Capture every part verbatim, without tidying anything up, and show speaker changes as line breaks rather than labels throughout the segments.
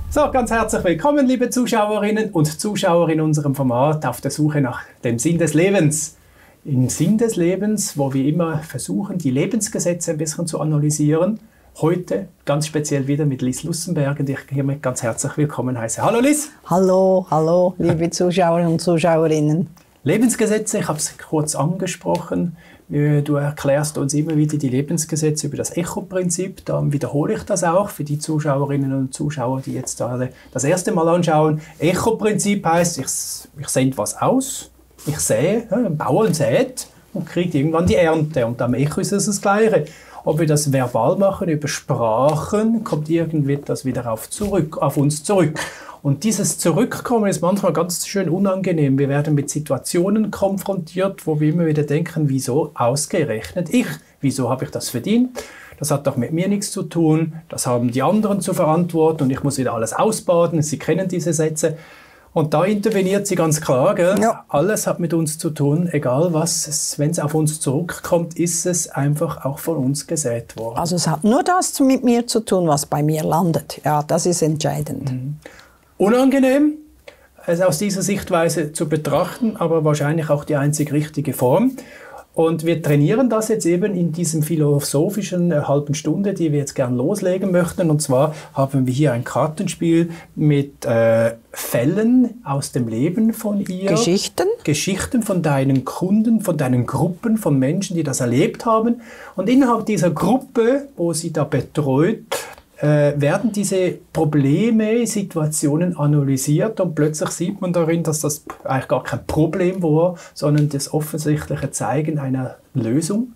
So, ganz herzlich willkommen, liebe Zuschauerinnen und Zuschauer in unserem Format auf der Suche nach dem Sinn des Lebens. Im Sinn des Lebens, wo wir immer versuchen, die Lebensgesetze ein bisschen zu analysieren. Heute ganz speziell wieder mit Liz Lussenberger, die ich hiermit ganz herzlich willkommen heiße. Hallo Liz!
Hallo, hallo, liebe Zuschauer und Zuschauerinnen.
Lebensgesetze, ich habe es kurz angesprochen. Du erklärst uns immer wieder die Lebensgesetze über das Echo-Prinzip. Dann wiederhole ich das auch für die Zuschauerinnen und Zuschauer, die jetzt alle das erste Mal anschauen. Echo-Prinzip heisst, ich, ich sende was aus, ich sähe, ein Bauer sät und kriegt irgendwann die Ernte. Und am Echo ist es das Gleiche. Ob wir das verbal machen, über Sprachen, kommt irgendwie das wieder auf, zurück, auf uns zurück. Und dieses Zurückkommen ist manchmal ganz schön unangenehm. Wir werden mit Situationen konfrontiert, wo wir immer wieder denken, wieso ausgerechnet ich? Wieso habe ich das verdient? Das hat doch mit mir nichts zu tun. Das haben die anderen zu verantworten und ich muss wieder alles ausbaden. Sie kennen diese Sätze. Und da interveniert sie ganz klar, gell? Ja. Alles hat mit uns zu tun, egal was, wenn es auf uns zurückkommt, ist es einfach auch von uns gesät worden.
Also es hat nur das mit mir zu tun, was bei mir landet. Ja, das ist entscheidend.
Mhm. Unangenehm, es aus dieser Sichtweise zu betrachten, aber wahrscheinlich auch die einzig richtige Form. Und wir trainieren das jetzt eben in diesem philosophischen äh, halben Stunde, die wir jetzt gern loslegen möchten. Und zwar haben wir hier ein Kartenspiel mit äh, Fällen aus dem Leben von ihr.
Geschichten?
Geschichten von deinen Kunden, von deinen Gruppen, von Menschen, die das erlebt haben. Und innerhalb dieser Gruppe, wo sie da betreut, äh, werden diese Probleme, Situationen analysiert und plötzlich sieht man darin, dass das eigentlich gar kein Problem war, sondern das offensichtliche Zeigen einer Lösung,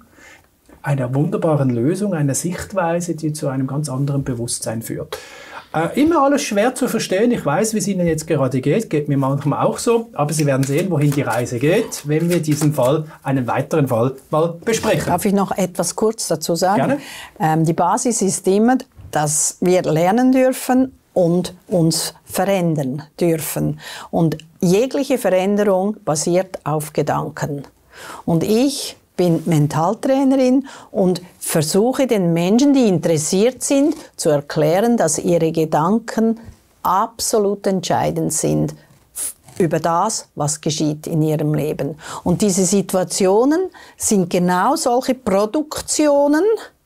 einer wunderbaren Lösung, einer Sichtweise, die zu einem ganz anderen Bewusstsein führt. Äh, immer alles schwer zu verstehen. Ich weiß, wie es Ihnen jetzt gerade geht, geht mir manchmal auch so, aber Sie werden sehen, wohin die Reise geht, wenn wir diesen Fall, einen weiteren Fall mal besprechen.
Darf ich noch etwas kurz dazu sagen?
Gerne.
Ähm, die Basis ist immer, dass wir lernen dürfen und uns verändern dürfen. Und jegliche Veränderung basiert auf Gedanken. Und ich bin Mentaltrainerin und versuche den Menschen, die interessiert sind, zu erklären, dass ihre Gedanken absolut entscheidend sind über das, was geschieht in ihrem Leben. Und diese Situationen sind genau solche Produktionen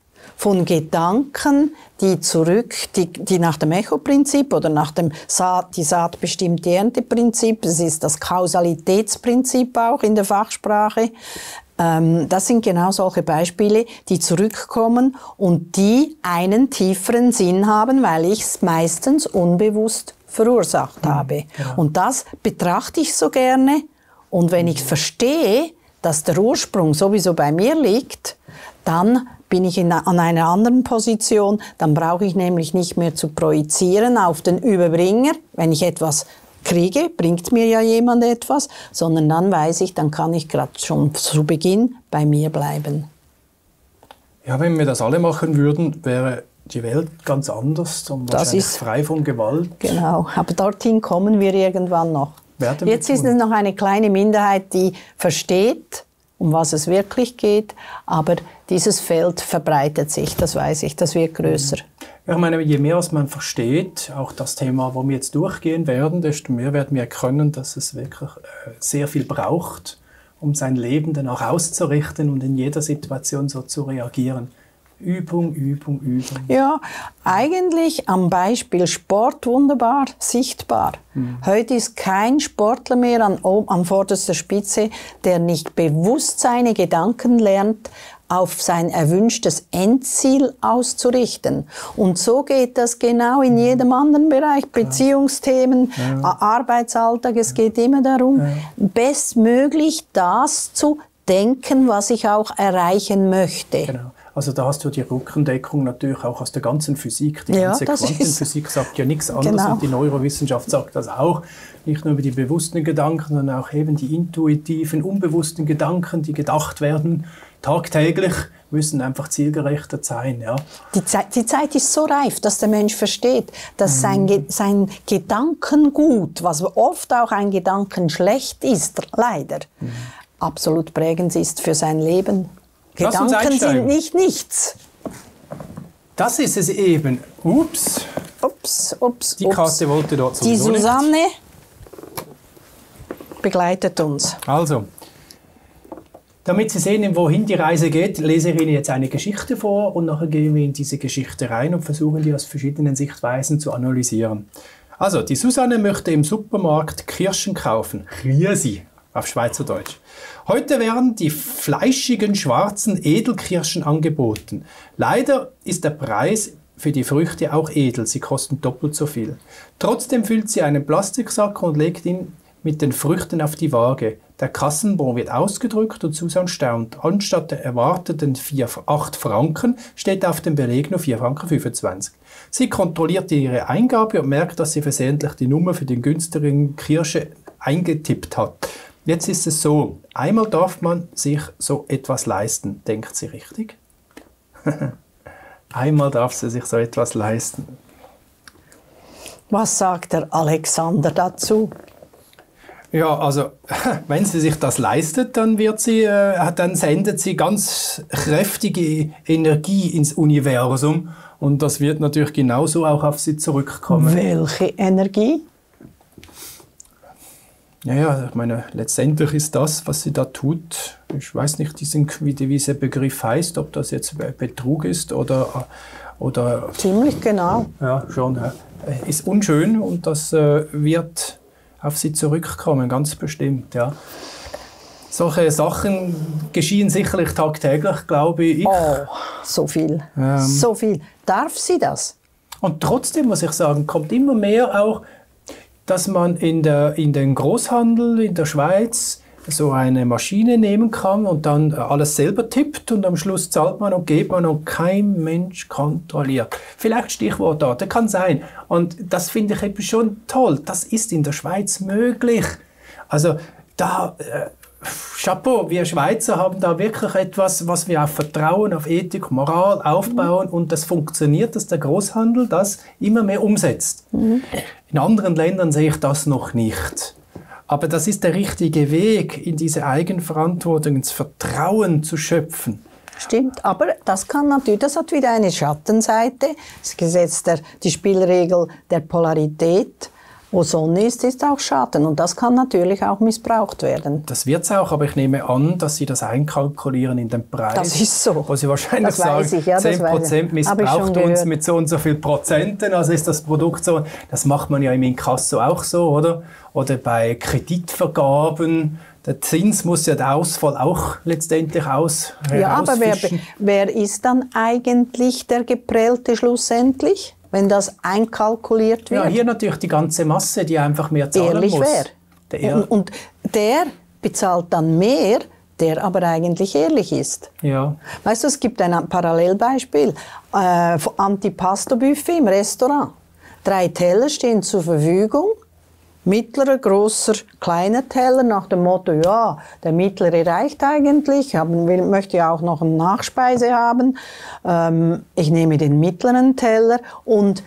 von Gedanken, die zurück, die, die nach dem Echo-Prinzip oder nach dem Saat, die Saat bestimmt die Ernte-Prinzip, das ist das Kausalitätsprinzip auch in der Fachsprache, ähm, das sind genau solche Beispiele, die zurückkommen und die einen tieferen Sinn haben, weil ich es meistens unbewusst verursacht mhm, habe. Ja. Und das betrachte ich so gerne und wenn ich verstehe, dass der Ursprung sowieso bei mir liegt, dann bin ich in, an einer anderen Position, dann brauche ich nämlich nicht mehr zu projizieren auf den Überbringer. Wenn ich etwas kriege, bringt mir ja jemand etwas, sondern dann weiß ich, dann kann ich gerade schon zu Beginn bei mir bleiben.
Ja, wenn wir das alle machen würden, wäre die Welt ganz anders und
das ist
frei von Gewalt.
Genau, aber dorthin kommen wir irgendwann noch. Jetzt ist es noch eine kleine Minderheit, die versteht, um was es wirklich geht, aber dieses Feld verbreitet sich, das weiß ich, das wird größer.
Ich meine, je mehr als man versteht, auch das Thema, wo wir jetzt durchgehen werden, desto mehr werden wir erkennen, dass es wirklich sehr viel braucht, um sein Leben dann auch auszurichten und in jeder Situation so zu reagieren. Übung, Übung, Übung.
Ja, eigentlich am Beispiel Sport wunderbar sichtbar. Mhm. Heute ist kein Sportler mehr an, an vorderster Spitze, der nicht bewusst seine Gedanken lernt, auf sein erwünschtes Endziel auszurichten. Und so geht das genau in jedem anderen Bereich. Beziehungsthemen, ja. Arbeitsalltag, es geht immer darum, ja. bestmöglich das zu denken, was ich auch erreichen möchte.
Genau. Also da hast du die Rückendeckung natürlich auch aus der ganzen Physik. Die ganze
ja,
Quantenphysik sagt ja nichts anderes
genau.
und die Neurowissenschaft sagt das auch. Nicht nur über die bewussten Gedanken, sondern auch eben die intuitiven, unbewussten Gedanken, die gedacht werden tagtäglich, müssen einfach zielgerichtet sein. Ja.
Die, Zeit, die Zeit ist so reif, dass der Mensch versteht, dass mhm. sein, Ge- sein Gedankengut, was oft auch ein Gedankenschlecht ist, leider, mhm. absolut prägend ist für sein Leben. Gedanken sind nicht nichts.
Das ist es eben. Ups.
Ups. ups, ups,
Die
ups.
Karte wollte dort
Die
sowieso
Susanne
nicht.
begleitet uns.
Also, damit Sie sehen, wohin die Reise geht, lese ich Ihnen jetzt eine Geschichte vor und nachher gehen wir in diese Geschichte rein und versuchen, die aus verschiedenen Sichtweisen zu analysieren. Also, die Susanne möchte im Supermarkt Kirschen kaufen. Kirsi auf Schweizerdeutsch. Heute werden die fleischigen schwarzen Edelkirschen angeboten. Leider ist der Preis für die Früchte auch edel. Sie kosten doppelt so viel. Trotzdem füllt sie einen Plastiksack und legt ihn mit den Früchten auf die Waage. Der Kassenbon wird ausgedrückt und Susanne staunt. Anstatt der erwarteten vier, acht Franken steht auf dem Beleg nur vier Franken fünfundzwanzig. Sie kontrolliert ihre Eingabe und merkt, dass sie versehentlich die Nummer für den günstigen Kirsche eingetippt hat. Jetzt ist es so, einmal darf man sich so etwas leisten. Denkt sie richtig? Einmal darf sie sich so etwas leisten.
Was sagt der Alexander dazu?
Ja, also wenn sie sich das leistet, dann wird sie, äh, dann sendet sie ganz kräftige Energie ins Universum und das wird natürlich genauso auch auf sie zurückkommen.
Welche Energie?
Ja, ja, ich meine, letztendlich ist das, was sie da tut, ich weiß nicht, diesen, wie dieser Begriff heißt, ob das jetzt Betrug ist oder... oder
Ziemlich genau.
Ja, schon. Ja. Ist unschön und das äh, wird auf sie zurückkommen, ganz bestimmt, ja. Solche Sachen geschehen sicherlich tagtäglich, glaube ich.
Oh, so viel,
Ähm.
so viel. Darf sie das?
Und trotzdem muss ich sagen, kommt immer mehr auch, dass man in, der, in den Großhandel in der Schweiz so eine Maschine nehmen kann und dann alles selber tippt und am Schluss zahlt man und geht man und kein Mensch kontrolliert. Vielleicht Stichwort da, das kann sein. Und das finde ich eben schon toll. Das ist in der Schweiz möglich. Also da... Äh, Chapeau, wir Schweizer haben da wirklich etwas, was wir auf Vertrauen, auf Ethik, Moral aufbauen und das funktioniert, dass der Großhandel das immer mehr umsetzt. Mhm. In anderen Ländern sehe ich das noch nicht. Aber das ist der richtige Weg, in diese Eigenverantwortung, ins Vertrauen zu schöpfen.
Stimmt, aber das kann natürlich, das hat wieder eine Schattenseite. Das Gesetz der, die Spielregel der Polarität. Wo Sonne ist, ist auch Schatten. Und das kann natürlich auch missbraucht werden.
Das wird es auch, aber ich nehme an, dass Sie das einkalkulieren in den Preis.
Das ist so.
Wo Sie wahrscheinlich
das weiß
sagen,
ich, ja,
zehn Prozent missbraucht uns mit so und so viel Prozenten, also ist das Produkt so. Das macht man ja im Inkasso auch so, oder? Oder bei Kreditvergaben. Der Zins muss ja der Ausfall auch letztendlich aus
Ja, aber wer, wer ist dann eigentlich der Geprellte schlussendlich? Wenn das einkalkuliert wird.
Ja, hier natürlich die ganze Masse, die einfach mehr zahlen
ehrlich
muss.
Der und, und der bezahlt dann mehr, der aber eigentlich ehrlich ist.
Ja.
Weißt du, es gibt ein Parallelbeispiel. Äh, Antipasto-Buffet im Restaurant. Drei Teller stehen zur Verfügung. Mittlerer, großer, kleiner Teller nach dem Motto, ja, der mittlere reicht eigentlich, haben, will, möchte ja auch noch eine Nachspeise haben. Ähm, ich nehme den mittleren Teller und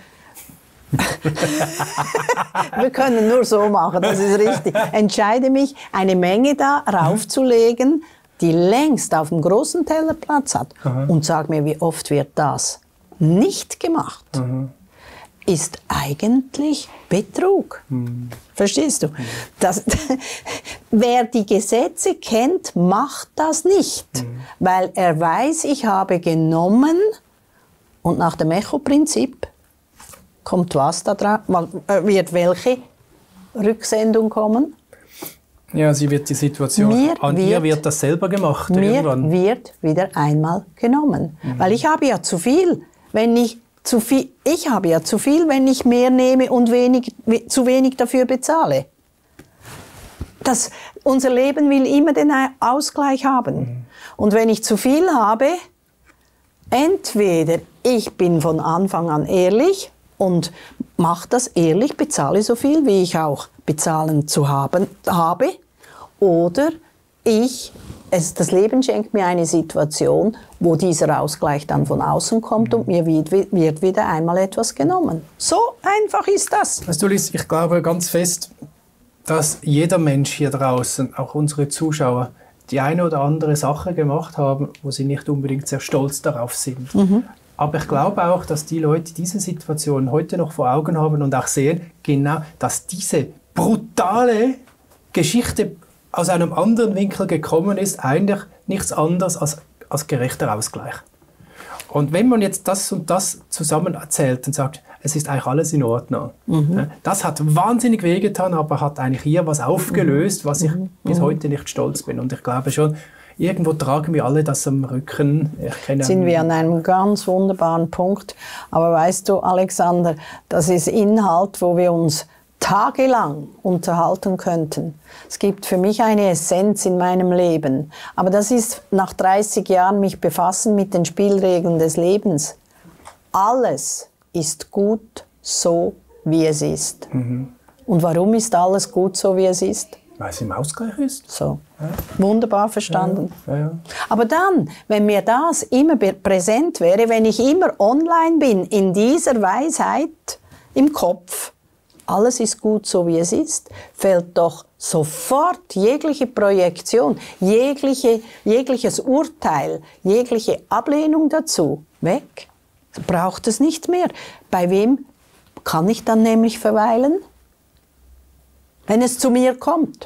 wir können nur so machen, das ist richtig. Entscheide mich, eine Menge da raufzulegen, die längst auf dem großen Teller Platz hat. Aha. Und sag mir, wie oft wird das nicht gemacht? Aha. Ist eigentlich Betrug. Hm. Verstehst du? Hm. Das, wer die Gesetze kennt, macht das nicht. Hm. Weil er weiß, ich habe genommen und nach dem Echo-Prinzip kommt was da dran? Wird welche Rücksendung kommen?
Ja, sie wird die Situation, mir an wird, ihr wird das selber gemacht.
Mir
irgendwann.
wird wieder einmal genommen. Mhm. Weil ich habe ja zu viel, wenn ich Zu viel, ich habe ja zu viel, wenn ich mehr nehme und wenig, zu wenig dafür bezahle. Das, unser Leben will immer den Ausgleich haben. Mhm. Und wenn ich zu viel habe, entweder ich bin von Anfang an ehrlich und mache das ehrlich, bezahle so viel, wie ich auch bezahlen zu haben habe, oder ich Es, das Leben schenkt mir eine Situation, wo dieser Ausgleich dann von außen kommt und mir wird, wird wieder einmal etwas genommen. So einfach ist das.
Weißt du, Liz, ich glaube ganz fest, dass jeder Mensch hier draußen, auch unsere Zuschauer, die eine oder andere Sache gemacht haben, wo sie nicht unbedingt sehr stolz darauf sind. Mhm. Aber ich glaube auch, dass die Leute diese Situation heute noch vor Augen haben und auch sehen, genau, dass diese brutale Geschichte aus einem anderen Winkel gekommen ist, eigentlich nichts anderes als, als gerechter Ausgleich. Und wenn man jetzt das und das zusammen erzählt und sagt, es ist eigentlich alles in Ordnung, mhm. das hat wahnsinnig wehgetan, aber hat eigentlich hier was aufgelöst, was ich mhm. bis heute nicht stolz bin. Und ich glaube schon, irgendwo tragen wir alle das am Rücken. Ich kenne
sind wir an einem ganz wunderbaren Punkt. Aber weißt du, Alexander, das ist Inhalt, wo wir uns tagelang unterhalten könnten. Es gibt für mich eine Essenz in meinem Leben. Aber das ist nach dreißig Jahren mich befassen mit den Spielregeln des Lebens. Alles ist gut so, wie es ist. Mhm. Und warum ist alles gut so, wie es ist?
Weil es im Ausgleich ist.
So. Ja. Wunderbar verstanden.
Ja, ja, ja.
Aber dann, wenn mir das immer präsent wäre, wenn ich immer online bin, in dieser Weisheit im Kopf, alles ist gut so, wie es ist, fällt doch sofort jegliche Projektion, jegliche, jegliches Urteil, jegliche Ablehnung dazu weg. Braucht es nicht mehr. Bei wem kann ich dann nämlich verweilen? Wenn es zu mir kommt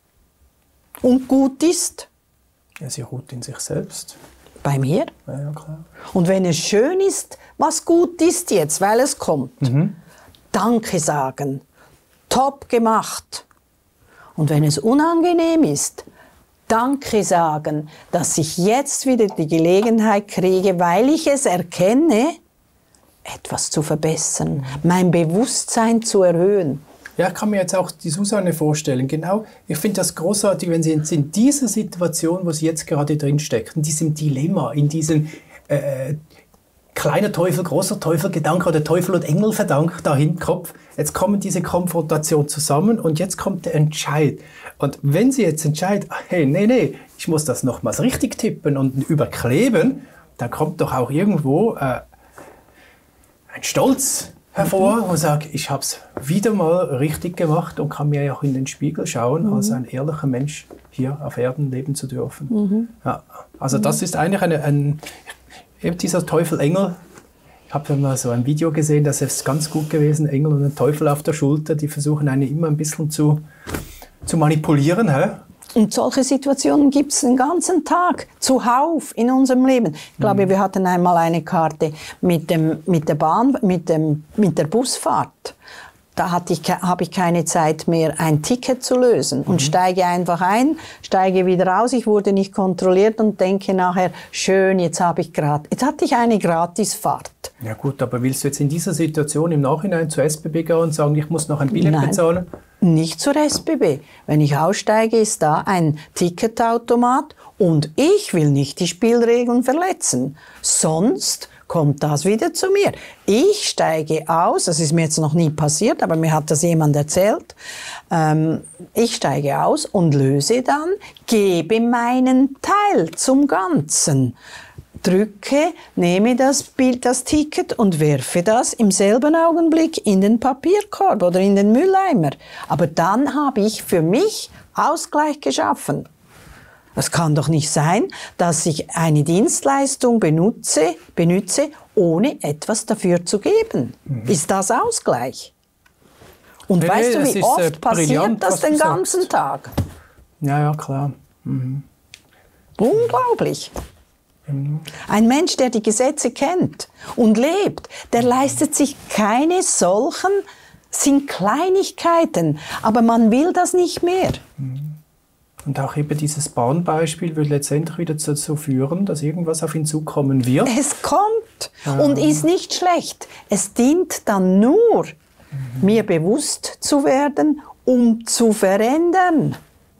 und gut ist.
Ja, sie ruht in sich selbst.
Bei mir?
Ja, ja, klar.
Und wenn es schön ist, was gut ist jetzt, weil es kommt, mhm. Danke sagen, top gemacht. Und wenn es unangenehm ist, Danke sagen, dass ich jetzt wieder die Gelegenheit kriege, weil ich es erkenne, etwas zu verbessern, mein Bewusstsein zu erhöhen.
Ja, ich kann mir jetzt auch die Susanne vorstellen. Genau, ich finde das großartig, wenn sie in dieser Situation, wo sie jetzt gerade drinsteckt, in diesem Dilemma, in diesem äh, kleiner Teufel, großer Teufel, Gedanke oder Teufel und Engel verdankt da im Kopf. Jetzt kommen diese Konfrontation zusammen und jetzt kommt der Entscheid. Und wenn sie jetzt entscheidet, hey, nee, nee, ich muss das nochmals richtig tippen und überkleben, dann kommt doch auch irgendwo äh, ein Stolz hervor und sagt, ich habe es wieder mal richtig gemacht und kann mir ja auch in den Spiegel schauen, mhm. als ein ehrlicher Mensch hier auf Erden leben zu dürfen. Mhm. Ja, also mhm. das ist eigentlich eine, ein, eben dieser Teufel-Engel. Ich habe mal so ein Video gesehen, das ist ganz gut gewesen, Engel und ein Teufel auf der Schulter, die versuchen einen immer ein bisschen zu, zu manipulieren. Hä?
Und solche Situationen gibt es den ganzen Tag, zuhauf in unserem Leben. Ich glaube, mhm. wir hatten einmal eine Karte mit, dem, mit der Bahn, mit, dem, mit der Busfahrt. Da hatte ich, habe ich keine Zeit mehr, ein Ticket zu lösen und mhm. steige einfach ein, steige wieder aus. Ich wurde nicht kontrolliert und denke nachher, schön, jetzt habe ich grad, jetzt hatte ich eine Gratisfahrt.
Ja gut, aber willst du jetzt in dieser Situation im Nachhinein zur S B B gehen und sagen, ich muss noch ein Billett
Nein,
bezahlen?
Nicht zur S B B. Wenn ich aussteige, ist da ein Ticketautomat und ich will nicht die Spielregeln verletzen. Sonst kommt das wieder zu mir. Ich steige aus, das ist mir jetzt noch nie passiert, aber mir hat das jemand erzählt. Ähm, ich steige aus und löse dann, gebe meinen Teil zum Ganzen. Drücke, nehme das Bild, das Ticket und werfe das im selben Augenblick in den Papierkorb oder in den Mülleimer. Aber dann habe ich für mich Ausgleich geschaffen. Es kann doch nicht sein, dass ich eine Dienstleistung benutze, benutze, ohne etwas dafür zu geben. Mhm. Ist das Ausgleich? Und nee, weißt du, wie oft äh, passiert das den ganzen sagst. Tag?
Ja, ja, klar. Mhm.
Unglaublich. Mhm. Ein Mensch, der die Gesetze kennt und lebt, der leistet sich keine solchen, sind Kleinigkeiten, aber man will das nicht mehr.
Mhm. Und auch eben dieses Bahnbeispiel wird letztendlich wieder dazu führen, dass irgendwas auf ihn zukommen wird.
Es kommt ja. und ist nicht schlecht. Es dient dann nur, mhm. mir bewusst zu werden, um zu verändern.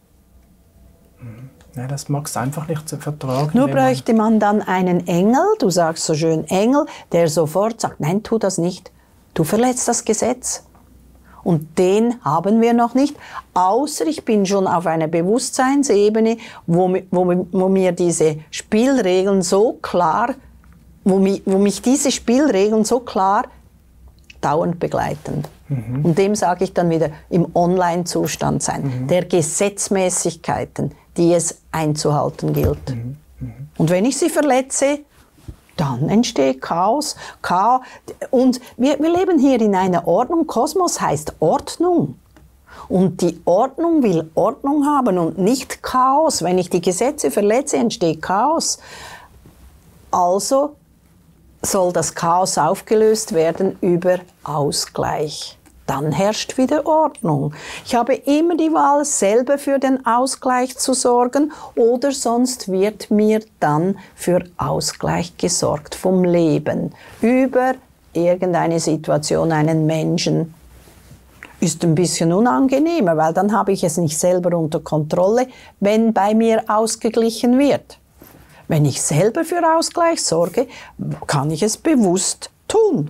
Ja, das magst du einfach nicht zu vertragen.
Nur bräuchte man dann einen Engel, du sagst so schön Engel, der sofort sagt, nein, tu das nicht. Du verletzt das Gesetz. Und den haben wir noch nicht, außer ich bin schon auf einer Bewusstseinsebene, wo, wo, wo mir diese Spielregeln so klar, wo mich, wo mich diese Spielregeln so klar dauernd begleiten. Mhm. Und dem sage ich dann wieder, im Online-Zustand sein, mhm. der Gesetzmäßigkeiten, die es einzuhalten gilt. Mhm. Mhm. Und wenn ich sie verletze, dann entsteht Chaos. Chaos. Und wir, wir leben hier in einer Ordnung. Kosmos heißt Ordnung. Und die Ordnung will Ordnung haben und nicht Chaos. Wenn ich die Gesetze verletze, entsteht Chaos. Also soll das Chaos aufgelöst werden über Ausgleich. Dann herrscht wieder Ordnung. Ich habe immer die Wahl, selber für den Ausgleich zu sorgen, oder sonst wird mir dann für Ausgleich gesorgt vom Leben. Über irgendeine Situation, einen Menschen. Ist ein bisschen unangenehmer, weil dann habe ich es nicht selber unter Kontrolle, wenn bei mir ausgeglichen wird. Wenn ich selber für Ausgleich sorge, kann ich es bewusst tun.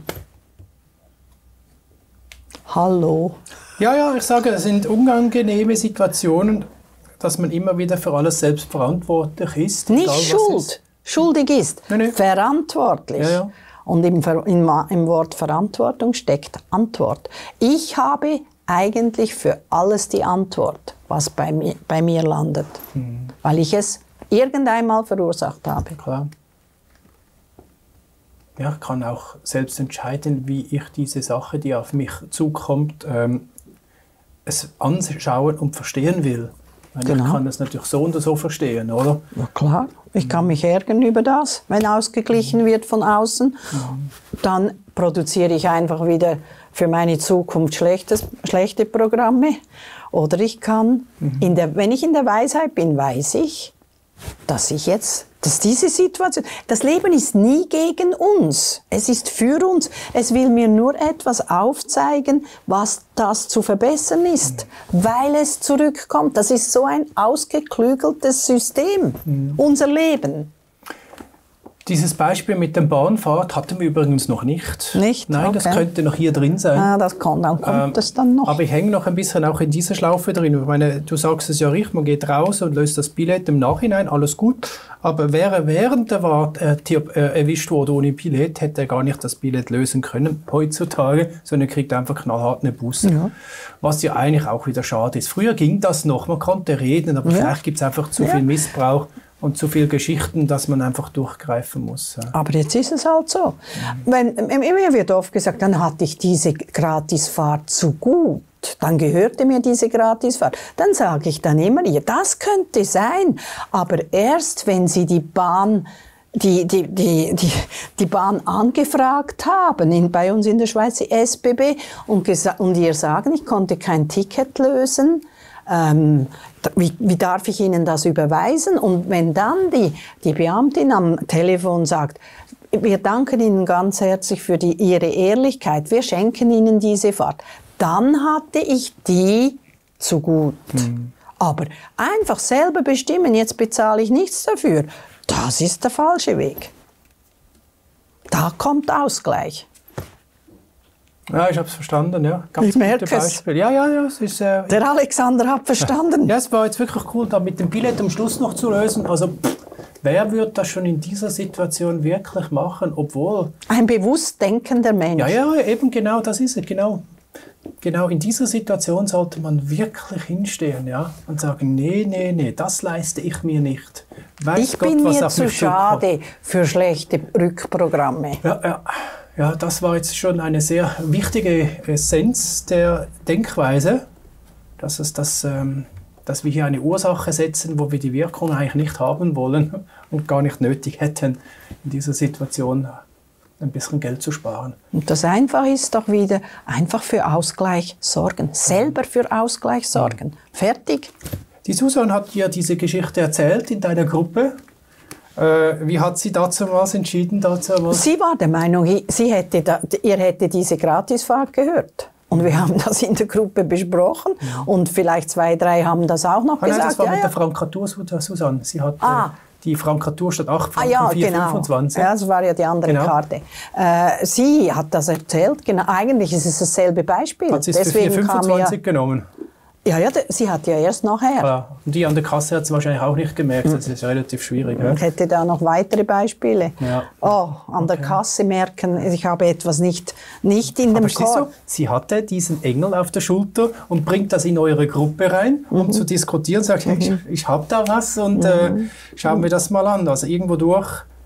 Hallo.
Ja, ja, ich sage, es sind unangenehme Situationen, dass man immer wieder für alles selbst verantwortlich ist.
Nicht
egal,
schuld,
ist.
schuldig ist,
Nee, nee.
verantwortlich.
Ja, ja.
Und im, Ver im, im Wort Verantwortung steckt Antwort. Ich habe eigentlich für alles die Antwort, was bei mir, bei mir landet, mhm. weil ich es irgendeinmal verursacht habe.
Klar. Ja, ich kann auch selbst entscheiden, wie ich diese Sache, die auf mich zukommt, ähm, es anschauen und verstehen will. Genau. Ich kann das natürlich so oder so verstehen, oder?
Ja, klar. Ich kann mich ärgern über das, wenn ausgeglichen mhm. wird von außen. Mhm. Dann produziere ich einfach wieder für meine Zukunft schlechtes, schlechte Programme. Oder ich kann, mhm. in der, wenn ich in der Weisheit bin, weiß ich, dass ich jetzt, dass diese Situation, das Leben ist nie gegen uns, es ist für uns. Es will mir nur etwas aufzeigen, was das zu verbessern ist, mhm. weil es zurückkommt. Das ist so ein ausgeklügeltes System, mhm. unser Leben.
Dieses Beispiel mit der Bahnfahrt hatten wir übrigens noch nicht.
Nicht?
Nein,
okay.
Das könnte noch hier drin sein.
Ah, das kann, dann kommt ähm, es dann noch.
Aber ich hänge noch ein bisschen auch in dieser Schlaufe drin. Ich meine, du sagst es ja richtig, man geht raus und löst das Billett im Nachhinein, alles gut. Aber wäre während der Fahrt äh, äh, erwischt wurde ohne Billett, hätte er gar nicht das Billett lösen können heutzutage, sondern kriegt einfach knallhart eine Buße. Ja. Was ja eigentlich auch wieder schade ist. Früher ging das noch, man konnte reden, aber ja. vielleicht gibt es einfach zu ja. viel Missbrauch und zu viele Geschichten, dass man einfach durchgreifen muss.
Aber jetzt ist es halt so. Mhm. Wenn, mir wird oft gesagt, dann hatte ich diese Gratisfahrt zu gut. Dann gehörte mir diese Gratisfahrt. Dann sage ich dann immer, ja, das könnte sein. Aber erst, wenn Sie die Bahn, die, die, die, die, die Bahn angefragt haben, in, bei uns in der Schweiz, die S B B, und, und ihr sagen, ich konnte kein Ticket lösen, Ähm, wie, wie darf ich Ihnen das überweisen? Und wenn dann die, die Beamtin am Telefon sagt, wir danken Ihnen ganz herzlich für die, Ihre Ehrlichkeit, wir schenken Ihnen diese Fahrt, dann hatte ich die zu gut. Mhm. Aber einfach selber bestimmen, jetzt bezahle ich nichts dafür, das ist der falsche Weg. Da kommt Ausgleich.
Ja, ich habe es verstanden, ja. Ganz
ich merke
es. Ja, ja, ja. Es ist, äh,
Der Alexander hat verstanden.
Ja, es war jetzt wirklich cool, da mit dem Billett am Schluss noch zu lösen. Also, pff, wer würde das schon in dieser Situation wirklich machen, obwohl...
Ein bewusst denkender Mensch.
Ja, ja, eben genau, das ist es, genau. Genau, in dieser Situation sollte man wirklich hinstehen, ja, und sagen, nee, nee, nee, das leiste ich mir nicht. Weiß
ich
Gott,
bin
was
mir
auf
zu
mich
schade
zukommt.
Für schlechte Rückprogramme.
Ja, ja. Ja, das war jetzt schon eine sehr wichtige Essenz der Denkweise, dass, es das, ähm, dass wir hier eine Ursache setzen, wo wir die Wirkung eigentlich nicht haben wollen und gar nicht nötig hätten, in dieser Situation ein bisschen Geld zu sparen. Und
das Einfache ist doch wieder, einfach für Ausgleich sorgen, selber für Ausgleich sorgen. Fertig.
Die Susan hat dir diese Geschichte erzählt in deiner Gruppe. Äh, wie hat sie dazu was entschieden? Dazu was?
Sie war der Meinung, sie hätte da, ihr hätte diese Gratisfahrt gehört. Und wir haben das in der Gruppe besprochen. Ja. Und vielleicht zwei, drei haben das auch noch ah, gesagt.
Nein, das war
ja,
mit
ja.
der Frankatur, Susanne. Sie hat
ah.
äh, die Frankatur statt acht Franken,
ah, ja,
vier
genau.
fünfundzwanzig.
Ja, das war ja die andere
genau.
Karte. Äh, sie hat das erzählt. Genau. Eigentlich ist es dasselbe Beispiel.
Hat sie es für vier fünfundzwanzig genommen?
Ja, ja, sie hat ja erst nachher.
Ja, und die an der Kasse hat es wahrscheinlich auch nicht gemerkt. Das ist relativ schwierig.
Ich hätte da noch weitere Beispiele.
Ja.
Oh, an okay. der Kasse merken, ich habe etwas nicht, nicht in
Aber
dem Korb.
So, sie hatte diesen Engel auf der Schulter und bringt das in eure Gruppe rein, um mhm. zu diskutieren. Sagt, mhm. ich, ich habe da was und mhm. äh, schauen wir das mal an. Also irgendwo durch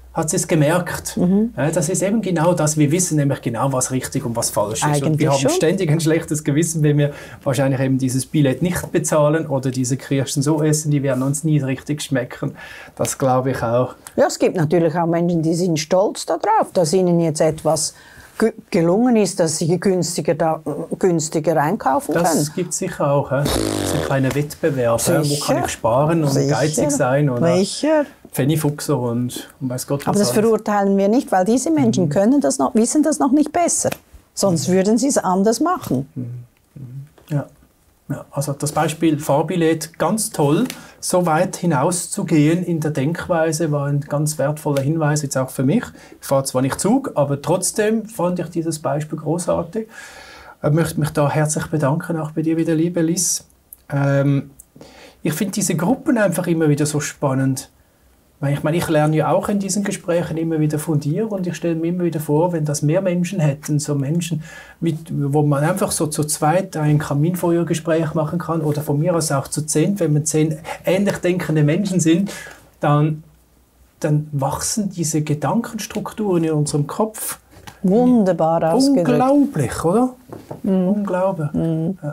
hat sie es gemerkt. Mhm. Ja, das ist eben genau das. Wir wissen nämlich genau, was richtig und was falsch ist.
Eigentlich
und wir haben
schon.
ständig ein schlechtes Gewissen, wenn wir wahrscheinlich eben dieses Billett nicht bezahlen oder diese Kirschen so essen, die werden uns nie richtig schmecken. Das glaube ich auch.
Ja, es gibt natürlich auch Menschen, die sind stolz darauf, dass ihnen jetzt etwas ge- gelungen ist, dass sie günstiger, da, günstiger einkaufen
das
können.
Das gibt es sicher auch. He? So ein kleiner Wettbewerb. He? Wo
Sicher.
kann ich sparen und
Sicher.
geizig sein? Oder
Sicher.
Pfennigfuchser und, und weiß Gott was.
Aber das
alles.
verurteilen wir nicht, weil diese Menschen mhm. können das noch, wissen das noch nicht besser. Sonst mhm. würden sie es anders machen.
Mhm. Ja. Ja, also das Beispiel Fahrbillett, ganz toll, so weit hinauszugehen in der Denkweise, war ein ganz wertvoller Hinweis, jetzt auch für mich. Ich fahre zwar nicht Zug, aber trotzdem fand ich dieses Beispiel großartig. Ich möchte mich da herzlich bedanken, auch bei dir wieder, liebe Liz. Ähm, ich finde diese Gruppen einfach immer wieder so spannend. Weil ich meine, ich lerne ja auch in diesen Gesprächen immer wieder von dir und ich stelle mir immer wieder vor, wenn das mehr Menschen hätten, so Menschen, mit, wo man einfach so zu zweit ein Kaminfeuergespräch machen kann oder von mir aus auch zu zehn, wenn man zehn ähnlich denkende Menschen sind, dann, dann wachsen diese Gedankenstrukturen in unserem Kopf.
Wunderbar ausgedrückt.
Unglaublich, oder?
Mhm.
Unglaublich. Mhm. Ja.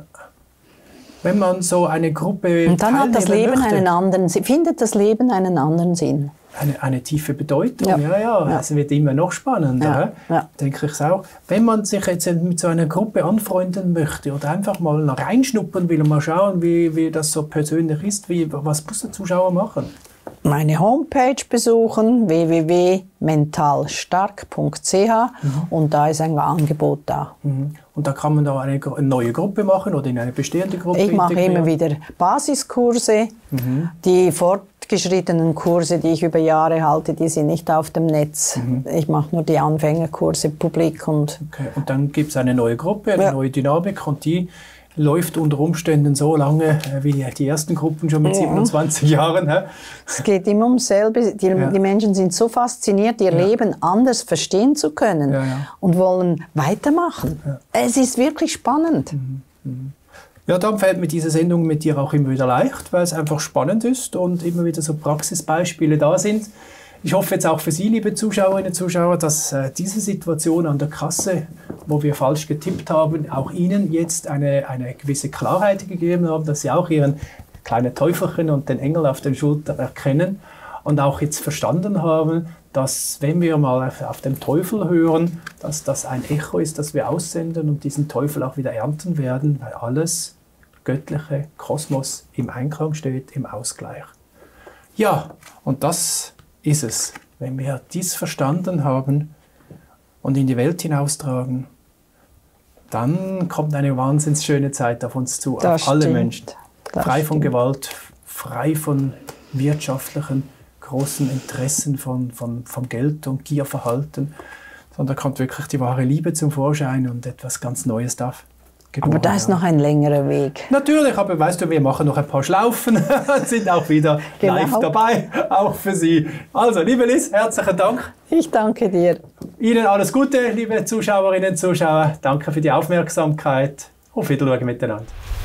Wenn man so eine Gruppe
und dann hat das Leben
möchte,
einen anderen, findet das Leben einen anderen Sinn.
Eine, eine tiefe Bedeutung, ja, ja, ja.
ja.
Es wird immer noch spannender,
ja. Ja.
denke ich auch. Wenn man sich jetzt mit so einer Gruppe anfreunden möchte oder einfach mal reinschnuppern will und mal schauen, wie, wie das so persönlich ist, wie, was muss der Zuschauer machen?
Meine Homepage besuchen, w w w punkt mental stark punkt c h mhm. und da ist ein Angebot da.
Mhm. Und da kann man da eine, eine neue Gruppe machen oder in eine bestehende Gruppe
Ich mache immer wieder Basiskurse. Mhm. Die fortgeschrittenen Kurse, die ich über Jahre halte, die sind nicht auf dem Netz. Mhm. Ich mache nur die Anfängerkurse publik. Und,
okay. Und dann gibt es eine neue Gruppe, eine
ja.
neue Dynamik und die läuft unter Umständen so lange wie die ersten Gruppen schon mit ja. siebenundzwanzig Jahren. He?
Es geht immer ums selbe. Die, ja. die Menschen sind so fasziniert, ihr ja. Leben anders verstehen zu können
ja, ja.
und wollen weitermachen. Ja. Es ist wirklich spannend.
Mhm. Mhm. Ja, dann fällt mir diese Sendung mit dir auch immer wieder leicht, weil es einfach spannend ist und immer wieder so Praxisbeispiele da sind. Ich hoffe jetzt auch für Sie, liebe Zuschauerinnen und Zuschauer, dass äh, diese Situation an der Kasse, wo wir falsch getippt haben, auch Ihnen jetzt eine, eine gewisse Klarheit gegeben haben, dass Sie auch Ihren kleinen Teufelchen und den Engel auf den Schultern erkennen und auch jetzt verstanden haben, dass wenn wir mal auf, auf den Teufel hören, dass das ein Echo ist, das wir aussenden und diesen Teufel auch wieder ernten werden, weil alles göttliche Kosmos im Einklang steht, im Ausgleich. Ja, und das ist es. Wenn wir dies verstanden haben und in die Welt hinaustragen, dann kommt eine wahnsinnig schöne Zeit auf uns zu,
das
auf alle
stimmt.
Menschen.
Das
frei
stimmt.
von Gewalt, frei von wirtschaftlichen großen Interessen, von, von, von Geld und Gierverhalten, sondern kommt wirklich die wahre Liebe zum Vorschein und etwas ganz Neues darf.
Aber da ist noch ein längerer Weg.
Natürlich, aber weißt du, wir machen noch ein paar Schlaufen, sind auch wieder genau. live dabei, auch für Sie. Also, liebe Liz, herzlichen Dank.
Ich danke dir.
Ihnen alles Gute, liebe Zuschauerinnen und Zuschauer. Danke für die Aufmerksamkeit. Auf Wiedersehen miteinander.